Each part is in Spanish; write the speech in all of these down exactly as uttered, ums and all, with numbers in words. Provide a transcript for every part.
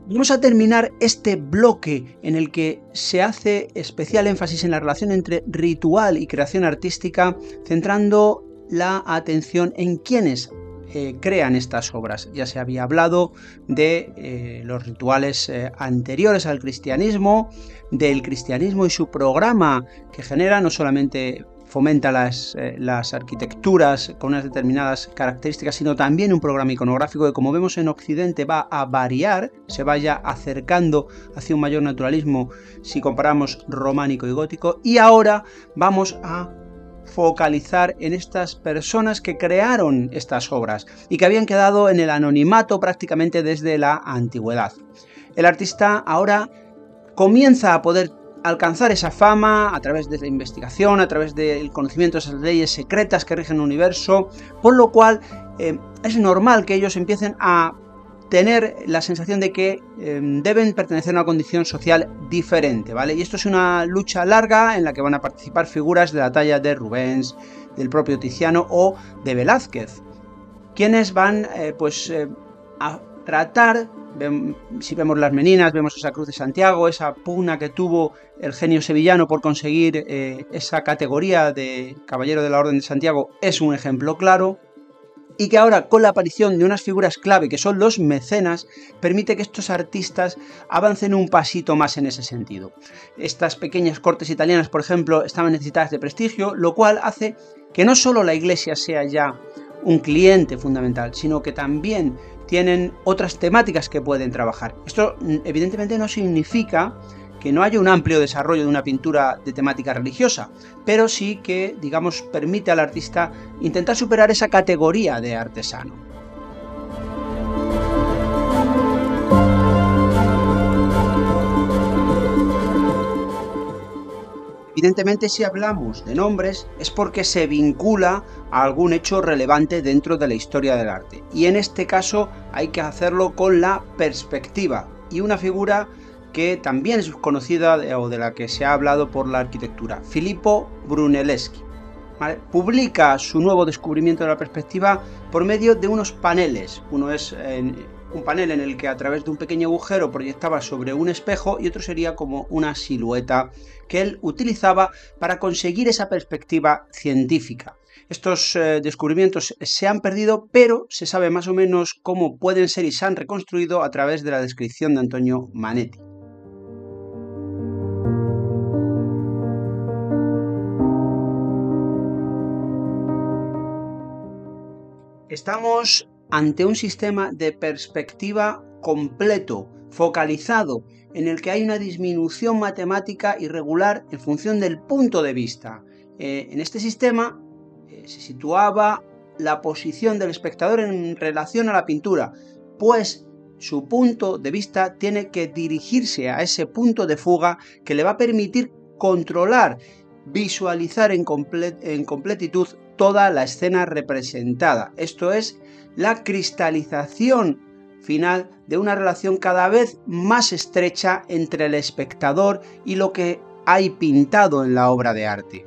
Vamos a terminar este bloque en el que se hace especial énfasis en la relación entre ritual y creación artística, centrando la atención en quienes eh, crean estas obras. Ya se había hablado de eh, los rituales eh, anteriores al cristianismo, del cristianismo y su programa que genera no solamente fomenta las, eh, las arquitecturas con unas determinadas características, sino también un programa iconográfico que, como vemos en Occidente, va a variar, se vaya acercando hacia un mayor naturalismo si comparamos románico y gótico, y ahora vamos a focalizar en estas personas que crearon estas obras y que habían quedado en el anonimato prácticamente desde la antigüedad. El artista ahora comienza a poder alcanzar esa fama a través de la investigación, a través del conocimiento de esas leyes secretas que rigen el universo, por lo cual eh, es normal que ellos empiecen a tener la sensación de que eh, deben pertenecer a una condición social diferente, ¿vale? Y esto es una lucha larga en la que van a participar figuras de la talla de Rubens, del propio Tiziano o de Velázquez, quienes van eh, pues eh, a tratar. Si vemos las Meninas, vemos esa Cruz de Santiago, esa pugna que tuvo el genio sevillano por conseguir eh, esa categoría de Caballero de la Orden de Santiago, es un ejemplo claro, y que ahora, con la aparición de unas figuras clave que son los mecenas, permite que estos artistas avancen un pasito más en ese sentido. Estas pequeñas cortes italianas, por ejemplo, estaban necesitadas de prestigio, lo cual hace que no solo la Iglesia sea ya un cliente fundamental, sino que también tienen otras temáticas que pueden trabajar. Esto evidentemente no significa que no haya un amplio desarrollo de una pintura de temática religiosa, pero sí que, digamos, permite al artista intentar superar esa categoría de artesano. Evidentemente, si hablamos de nombres es porque se vincula a algún hecho relevante dentro de la historia del arte, y en este caso hay que hacerlo con la perspectiva, y una figura que también es conocida o de la que se ha hablado por la arquitectura, Filippo Brunelleschi. ¿Vale? Publica su nuevo descubrimiento de la perspectiva por medio de unos paneles. Uno es en, un panel en el que a través de un pequeño agujero proyectaba sobre un espejo, y otro sería como una silueta que él utilizaba para conseguir esa perspectiva científica. Estos eh, descubrimientos se han perdido, pero se sabe más o menos cómo pueden ser y se han reconstruido a través de la descripción de Antonio Manetti. Estamos ante un sistema de perspectiva completo, focalizado, en el que hay una disminución matemática irregular en función del punto de vista. Eh, en este sistema eh, se situaba la posición del espectador en relación a la pintura, pues su punto de vista tiene que dirigirse a ese punto de fuga que le va a permitir controlar, visualizar en, comple- en completitud toda la escena representada. Esto es la cristalización final de una relación cada vez más estrecha entre el espectador y lo que hay pintado en la obra de arte.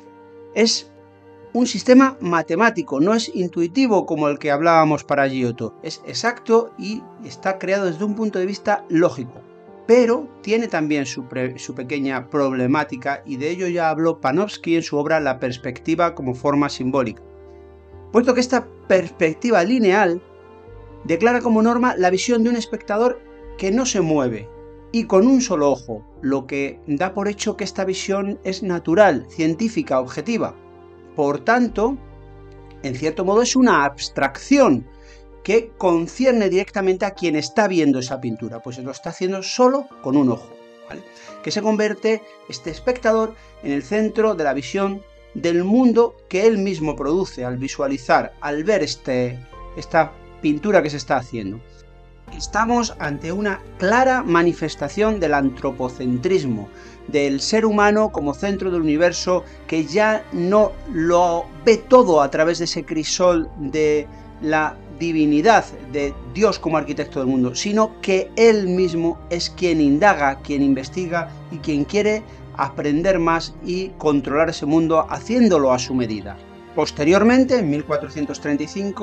Es un sistema matemático, no es intuitivo como el que hablábamos para Giotto, es exacto y está creado desde un punto de vista lógico, pero tiene también su, pre, su pequeña problemática, y de ello ya habló Panofsky en su obra La perspectiva como forma simbólica, puesto que esta perspectiva lineal declara como norma la visión de un espectador que no se mueve y con un solo ojo, lo que da por hecho que esta visión es natural, científica, objetiva. Por tanto, en cierto modo es una abstracción que concierne directamente a quien está viendo esa pintura, pues lo está haciendo solo con un ojo, ¿vale? Que se convierte este espectador en el centro de la visión del mundo que él mismo produce al visualizar, al ver este, esta pintura que se está haciendo. Estamos ante una clara manifestación del antropocentrismo, del ser humano como centro del universo, que ya no lo ve todo a través de ese crisol de la divinidad, de Dios como arquitecto del mundo, sino que él mismo es quien indaga, quien investiga y quien quiere aprender más y controlar ese mundo haciéndolo a su medida. Posteriormente, en mil cuatrocientos treinta y cinco,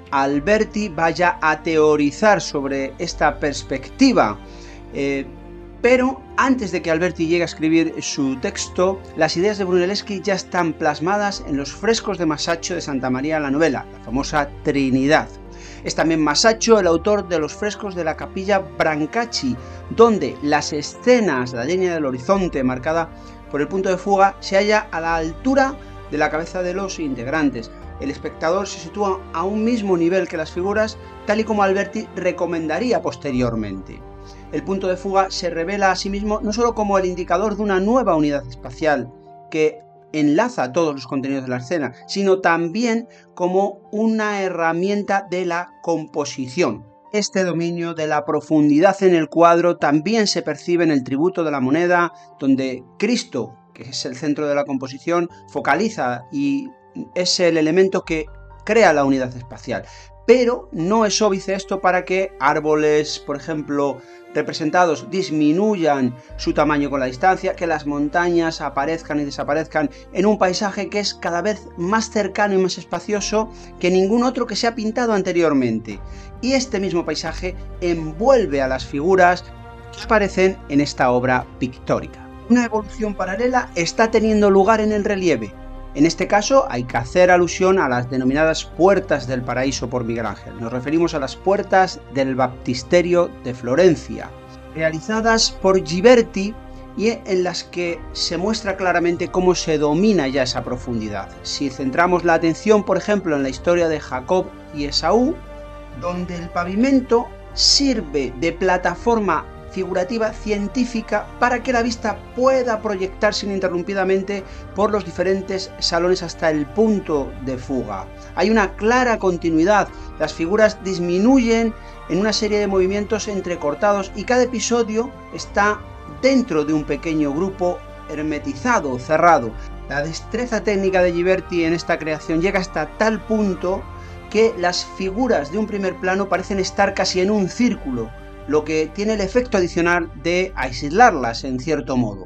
Alberti vaya a teorizar sobre esta perspectiva. Eh, Pero antes de que Alberti llegue a escribir su texto, las ideas de Brunelleschi ya están plasmadas en los frescos de Masaccio de Santa María la Novella, la famosa Trinidad. Es también Masaccio el autor de los frescos de la capilla Brancacci, donde las escenas, la línea del horizonte marcada por el punto de fuga, se halla a la altura de la cabeza de los integrantes. El espectador se sitúa a un mismo nivel que las figuras, tal y como Alberti recomendaría posteriormente. El punto de fuga se revela a sí mismo no solo como el indicador de una nueva unidad espacial que enlaza todos los contenidos de la escena, sino también como una herramienta de la composición. Este dominio de la profundidad en el cuadro también se percibe en el tributo de la moneda, donde Cristo, que es el centro de la composición, focaliza y es el elemento que crea la unidad espacial. Pero no es óbice esto para que árboles, por ejemplo, representados disminuyan su tamaño con la distancia, que las montañas aparezcan y desaparezcan en un paisaje que es cada vez más cercano y más espacioso que ningún otro que se ha pintado anteriormente. Y este mismo paisaje envuelve a las figuras que aparecen en esta obra pictórica. Una evolución paralela está teniendo lugar en el relieve. En este caso hay que hacer alusión a las denominadas puertas del paraíso por Miguel Ángel. Nos referimos a las puertas del baptisterio de Florencia, realizadas por Ghiberti y en las que se muestra claramente cómo se domina ya esa profundidad. Si centramos la atención, por ejemplo, en la historia de Jacob y Esaú, donde el pavimento sirve de plataforma figurativa científica para que la vista pueda proyectarse ininterrumpidamente por los diferentes salones hasta el punto de fuga. Hay una clara continuidad, las figuras disminuyen en una serie de movimientos entrecortados y cada episodio está dentro de un pequeño grupo hermetizado, cerrado. La destreza técnica de Ghiberti en esta creación llega hasta tal punto que las figuras de un primer plano parecen estar casi en un círculo, lo que tiene el efecto adicional de aislarlas en cierto modo.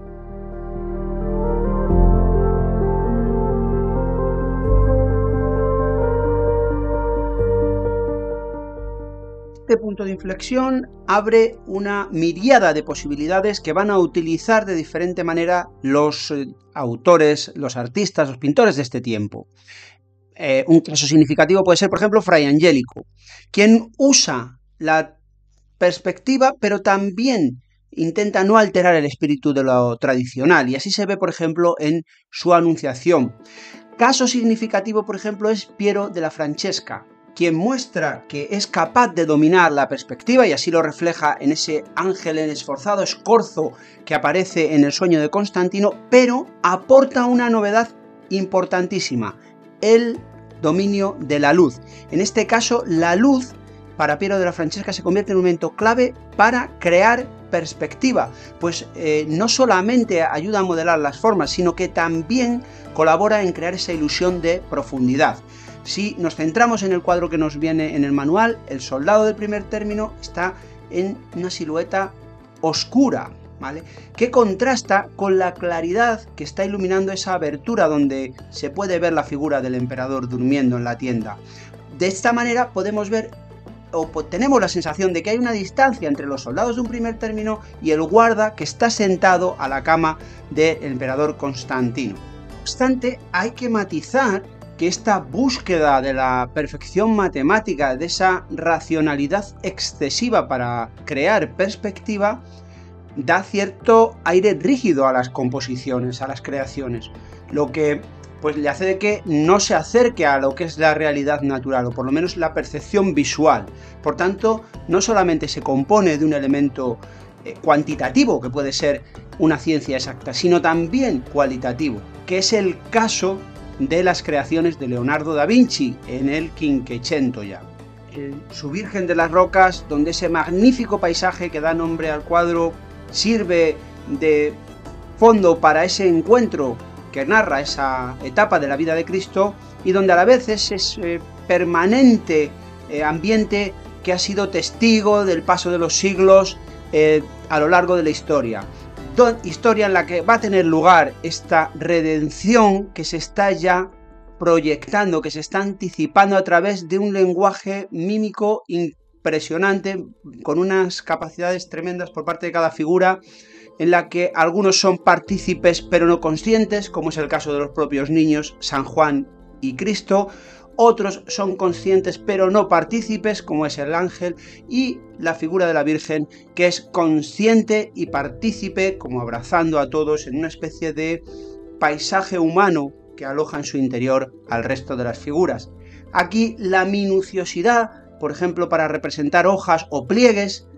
Este punto de inflexión abre una miríada de posibilidades que van a utilizar de diferente manera los eh, autores, los artistas, los pintores de este tiempo. Eh, un caso significativo puede ser, por ejemplo, Fray Angelico, quien usa la perspectiva, pero también intenta no alterar el espíritu de lo tradicional, y así se ve, por ejemplo, en su Anunciación. Caso significativo, por ejemplo, es Piero della Francesca, quien muestra que es capaz de dominar la perspectiva, y así lo refleja en ese ángel en esforzado escorzo que aparece en el sueño de Constantino, pero aporta una novedad importantísima, el dominio de la luz. En este caso, la luz para Piero della Francesca se convierte en un momento clave para crear perspectiva, pues eh, no solamente ayuda a modelar las formas, sino que también colabora en crear esa ilusión de profundidad. Si nos centramos en el cuadro que nos viene en el manual, el soldado del primer término está en una silueta oscura, ¿vale?, que contrasta con la claridad que está iluminando esa abertura donde se puede ver la figura del emperador durmiendo en la tienda. De esta manera podemos ver, o tenemos la sensación de que hay una distancia entre los soldados de un primer término y el guarda que está sentado a la cama del emperador Constantino. No obstante, hay que matizar que esta búsqueda de la perfección matemática, de esa racionalidad excesiva para crear perspectiva, da cierto aire rígido a las composiciones, a las creaciones, lo que pues le hace de que no se acerque a lo que es la realidad natural, o por lo menos la percepción visual. Por tanto, no solamente se compone de un elemento eh, cuantitativo, que puede ser una ciencia exacta, sino también cualitativo, que es el caso de las creaciones de Leonardo da Vinci en el Quinquecento ya. El, su Virgen de las Rocas, donde ese magnífico paisaje que da nombre al cuadro sirve de fondo para ese encuentro que narra esa etapa de la vida de Cristo, y donde a la vez es ese permanente eh, ambiente que ha sido testigo del paso de los siglos eh, a lo largo de la historia. Do, historia en la que va a tener lugar esta redención que se está ya proyectando, que se está anticipando a través de un lenguaje mímico impresionante, con unas capacidades tremendas por parte de cada figura, en la que algunos son partícipes pero no conscientes, como es el caso de los propios niños, San Juan y Cristo. Otros son conscientes pero no partícipes, como es el ángel, y la figura de la Virgen, que es consciente y partícipe, como abrazando a todos en una especie de paisaje humano que aloja en su interior al resto de las figuras. Aquí la minuciosidad, por ejemplo, para representar hojas o pliegues,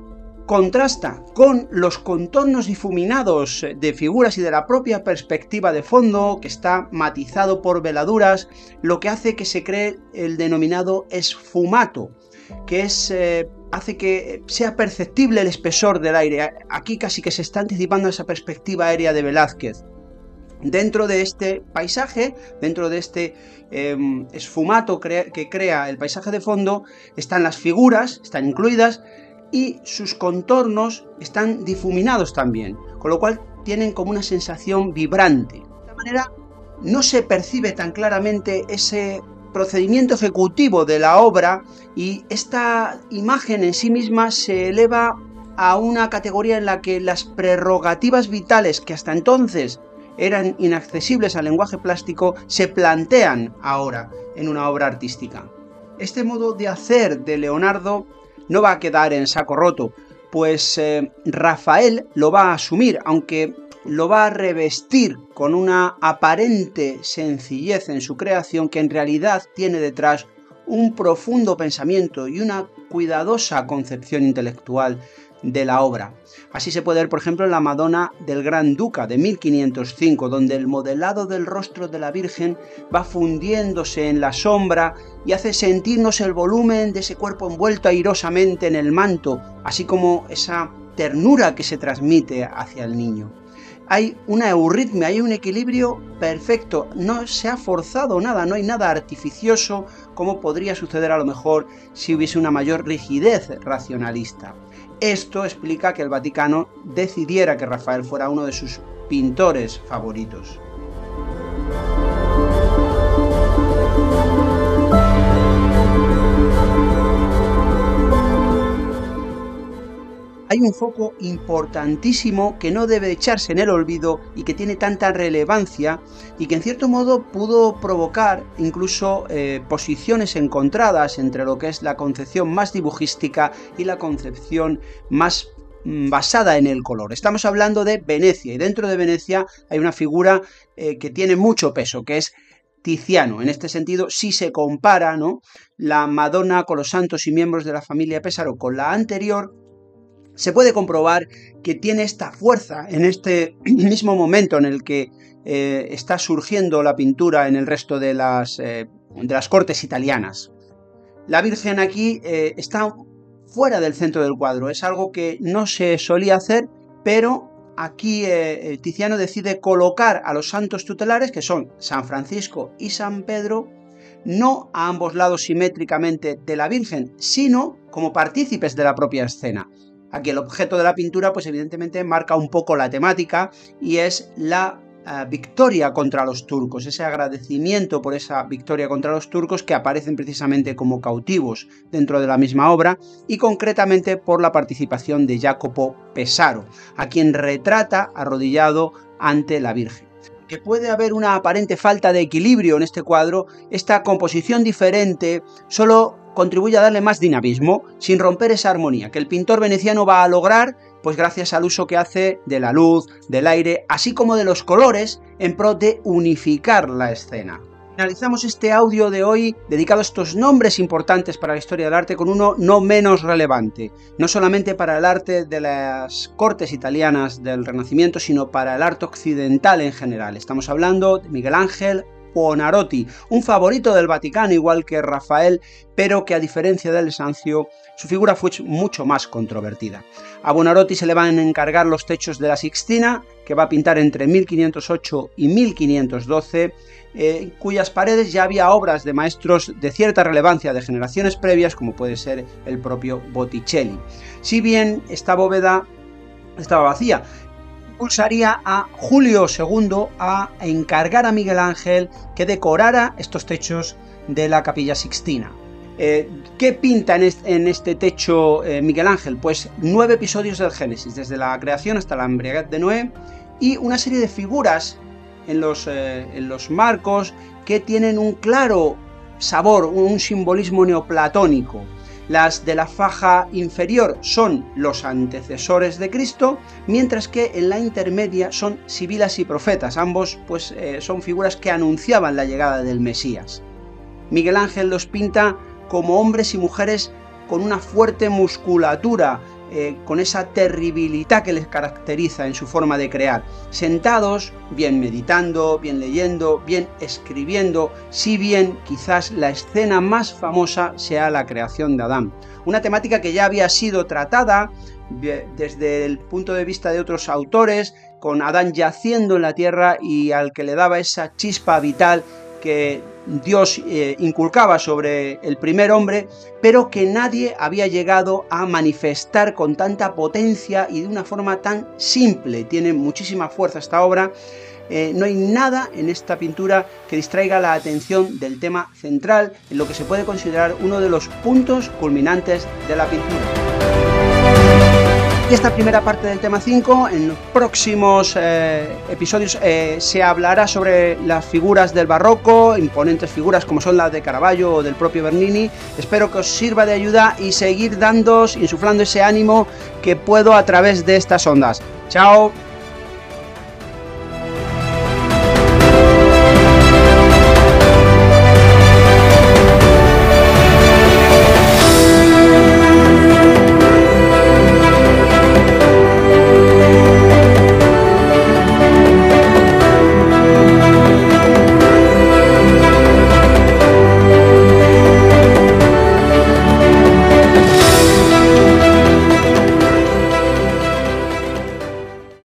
contrasta con los contornos difuminados de figuras y de la propia perspectiva de fondo, que está matizado por veladuras, lo que hace que se cree el denominado esfumato, que es, eh, hace que sea perceptible el espesor del aire. Aquí casi que se está anticipando esa perspectiva aérea de Velázquez. Dentro de este paisaje, dentro de este eh, esfumato cre- que crea el paisaje de fondo, están las figuras, están incluidas, y sus contornos están difuminados también, con lo cual tienen como una sensación vibrante. De esta manera no se percibe tan claramente ese procedimiento ejecutivo de la obra, y esta imagen en sí misma se eleva a una categoría en la que las prerrogativas vitales, que hasta entonces eran inaccesibles al lenguaje plástico, se plantean ahora en una obra artística. Este modo de hacer de Leonardo no va a quedar en saco roto, pues eh, Rafael lo va a asumir, aunque lo va a revestir con una aparente sencillez en su creación que en realidad tiene detrás un profundo pensamiento y una cuidadosa concepción intelectual de la obra. Así se puede ver, por ejemplo, en la Madonna del Gran Duca de mil quinientos cinco, donde el modelado del rostro de la Virgen va fundiéndose en la sombra y hace sentirnos el volumen de ese cuerpo envuelto airosamente en el manto, así como esa ternura que se transmite hacia el niño. Hay una euritmia, hay un equilibrio perfecto, no se ha forzado nada, no hay nada artificioso, como podría suceder a lo mejor si hubiese una mayor rigidez racionalista. Esto explica que el Vaticano decidiera que Rafael fuera uno de sus pintores favoritos. Hay un foco importantísimo que no debe echarse en el olvido y que tiene tanta relevancia y que en cierto modo pudo provocar incluso eh, posiciones encontradas entre lo que es la concepción más dibujística y la concepción más mm, basada en el color. Estamos hablando de Venecia, y dentro de Venecia hay una figura eh, que tiene mucho peso, que es Tiziano. En este sentido, si se compara, ¿no?, la Madonna con los santos y miembros de la familia Pesaro con la anterior, se puede comprobar que tiene esta fuerza en este mismo momento en el que eh, está surgiendo la pintura en el resto de las, eh, de las cortes italianas. La Virgen aquí eh, está fuera del centro del cuadro, es algo que no se solía hacer, pero aquí eh, Tiziano decide colocar a los santos tutelares, que son San Francisco y San Pedro, no a ambos lados simétricamente de la Virgen, sino como partícipes de la propia escena. Aquí el objeto de la pintura, pues evidentemente marca un poco la temática y es la uh, victoria contra los turcos, ese agradecimiento por esa victoria contra los turcos que aparecen precisamente como cautivos dentro de la misma obra, y concretamente por la participación de Jacopo Pesaro, a quien retrata arrodillado ante la Virgen. Que puede haber una aparente falta de equilibrio en este cuadro, esta composición diferente solo contribuye a darle más dinamismo, sin romper esa armonía que el pintor veneciano va a lograr, pues gracias al uso que hace de la luz, del aire, así como de los colores, en pro de unificar la escena. Finalizamos este audio de hoy dedicado a estos nombres importantes para la historia del arte con uno no menos relevante, no solamente para el arte de las cortes italianas del Renacimiento, sino para el arte occidental en general. Estamos hablando de Miguel Ángel Buonarroti, un favorito del Vaticano igual que Rafael, pero que a diferencia del Sancio, su figura fue mucho más controvertida. A Buonarroti se le van a encargar los techos de la Sixtina, que va a pintar entre mil quinientos ocho y mil quinientos doce, eh, cuyas paredes ya había obras de maestros de cierta relevancia de generaciones previas, como puede ser el propio Botticelli. Si bien esta bóveda estaba vacía, impulsaría a Julio segundo a encargar a Miguel Ángel que decorara estos techos de la Capilla Sixtina. Eh, ¿Qué pinta en este, en este techo eh, Miguel Ángel? Pues nueve episodios del Génesis, desde la creación hasta la embriaguez de Noé, y una serie de figuras en los, eh, en los marcos que tienen un claro sabor, un simbolismo neoplatónico. Las de la faja inferior son los antecesores de Cristo, mientras que en la intermedia son sibilas y profetas. Ambos pues, eh, son figuras que anunciaban la llegada del Mesías. Miguel Ángel los pinta como hombres y mujeres con una fuerte musculatura, eh, con esa terribilidad que les caracteriza en su forma de crear, sentados, bien meditando, bien leyendo, bien escribiendo, si bien quizás la escena más famosa sea la creación de Adán. Una temática que ya había sido tratada desde el punto de vista de otros autores, con Adán yaciendo en la tierra y al que le daba esa chispa vital que Dios eh, inculcaba sobre el primer hombre, pero que nadie había llegado a manifestar con tanta potencia y de una forma tan simple. Tiene muchísima fuerza esta obra. Eh, no hay nada en esta pintura que distraiga la atención del tema central, en lo que se puede considerar uno de los puntos culminantes de la pintura. Y esta primera parte del tema cinco, en los próximos eh, episodios eh, se hablará sobre las figuras del barroco, imponentes figuras como son las de Caravaggio o del propio Bernini. Espero que os sirva de ayuda y seguir dándoos, insuflando ese ánimo que puedo a través de estas ondas. ¡Chao!